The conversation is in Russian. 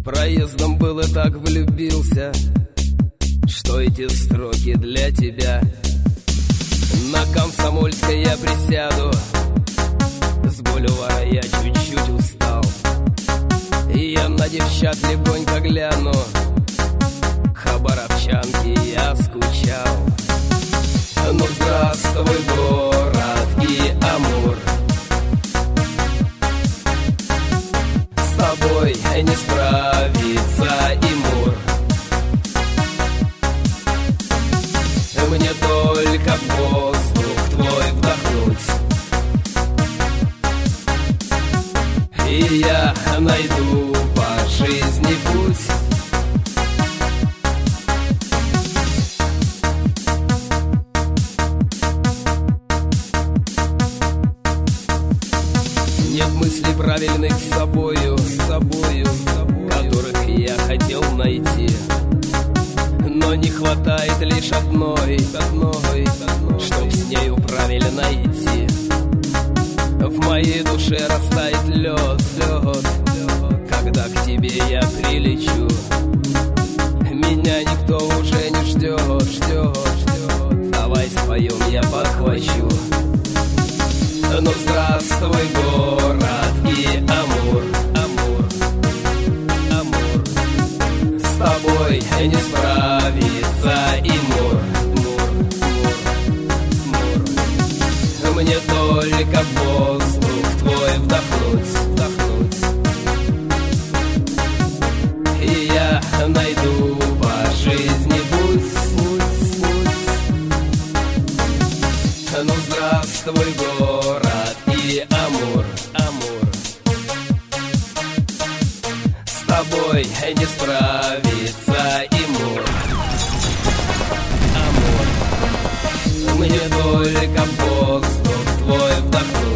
Проездом был и так влюбился, что эти строки для тебя. На Комсомольской я присяду, с бульвара я чуть-чуть устал, и я на девчат легонько гляну, хабаровчанки я скучал. Ну здравствуй, город и Амур, с тобой не справится и Мур. Мне только воздух твой вдохнуть, и я найду по жизни путь. Нет мыслей правильных с собою, которых я хотел найти, но не хватает лишь одной, чтоб с нею правильно идти. В моей душе растает лед, когда к тебе я прилечу. Меня никто уже не ждет, давай споем, я подхвачу. Ну здравствуй, город и Амур, с тобой не справится и Мур. Мне только воздух твой вдохнуть, и я найду по жизни путь. Ну здравствуй, город и Амур, с тобой не справится и Мур. Мне только воздух твой вдохнуть,